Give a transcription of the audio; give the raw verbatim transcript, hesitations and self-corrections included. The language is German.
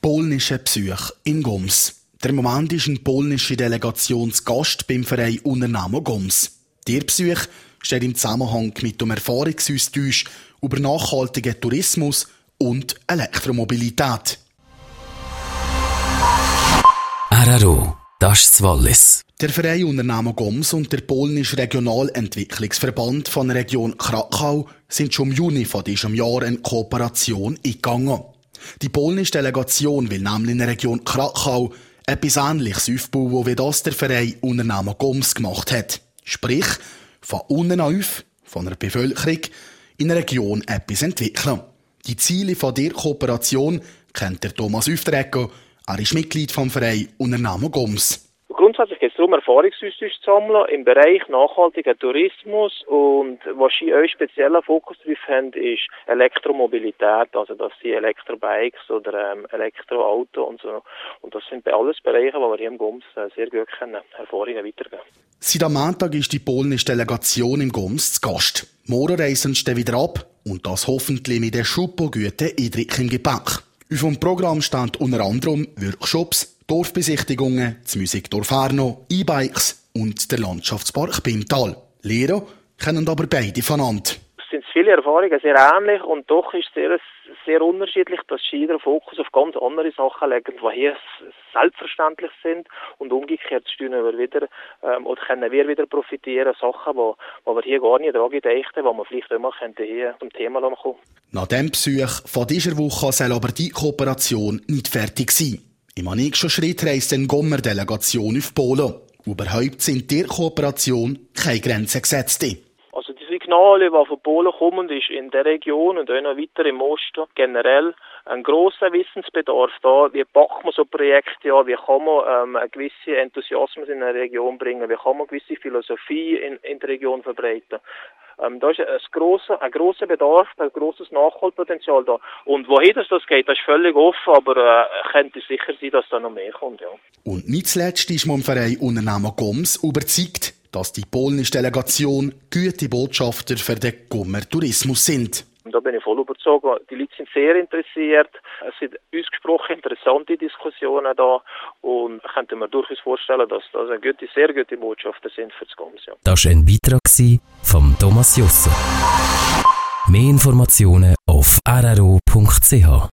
Polnische Besuch in Goms. Der Moment ist eine polnische Delegationsgast beim Verein Unternehmer Goms. Der Besuch steht im Zusammenhang mit dem Erfahrungsaustausch über nachhaltigen Tourismus und Elektromobilität. R R O, das ist das Wallis. Der Verein Unternehmer Goms und der polnische Regionalentwicklungsverband von der Region Krakau sind schon im Juni von diesem Jahr in Kooperation eingegangen. Die polnische Delegation will nämlich in der Region Krakau etwas Ähnliches aufbauen, wie das der Verein Unternehmer Goms gemacht hat. Sprich, von unten auf, von der Bevölkerung, in der Region etwas entwickeln. Die Ziele von der Kooperation kennt der Thomas Üftrecker. Er ist Mitglied vom Verein Unternehmer Goms. Grundsätzlich geht es darum, Erfahrungsaustausch zu sammeln im Bereich nachhaltiger Tourismus, und was sie euch spezieller Fokus drauf haben, ist Elektromobilität, also dass sie Elektrobikes oder ähm, Elektroauto und so. Und das sind alles Bereiche, wo wir hier im Goms äh, sehr gut können, Erfahrungen weitergeben. Seit am Montag ist die polnische Delegation im Goms zu Gast. Morgen reisen sie wieder ab und das hoffentlich mit der super guten Eindruck im Gepäck. Auf dem Programm stehen unter anderem Workshops, Dorfbesichtigungen, das Musikdorf Arno, E-Bikes und der Landschaftspark Bimtal. Lehrer kennen aber beide voneinander. Es sind viele Erfahrungen sehr ähnlich, und doch ist es sehr, sehr unterschiedlich, dass sie den Fokus auf ganz andere Sachen legen, die hier selbstverständlich sind, und umgekehrt stehen wir wieder, ähm, oder können wir wieder profitieren, Sachen, wo, wo wir hier gar nicht dran gedacht haben, wo wir vielleicht immer hier zum Thema kommen. Nach dem Besuch von dieser Woche soll aber die Kooperation nicht fertig sein. Im nächsten Schritt reist eine Gommer-Delegation auf Polen. Überhaupt sind der Kooperation keine Grenzen gesetzt. Also die Signale, die von Polen kommen, ist in der Region und auch noch weiter im Osten generell ein grosser Wissensbedarf da. Wie packt man so Projekte an? Wie kann man ähm, einen gewissen Enthusiasmus in eine Region bringen? Wie kann man eine gewisse Philosophie in, in der Region verbreiten? Ähm, da ist ein grosser, ein grosser Bedarf, ein grosses Nachholpotenzial da. Und wohin das geht, das ist völlig offen, aber äh, könnte sicher sein, dass da noch mehr kommt, ja. Und nicht zuletzt ist man im Verein Unternehmer Goms überzeugt, dass die polnische Delegation gute Botschafter für den Gommer Tourismus sind. Da bin ich voll überzeugt. Die Leute sind sehr interessiert. Es sind ausgesprochen interessante Diskussionen da, und ich könnte mir durchaus vorstellen, dass das eine gute, sehr gute Botschaften sind für das Goms. Ja. Das war ein Beitrag von Thomas Jusser. Mehr Informationen auf r r o punkt c h.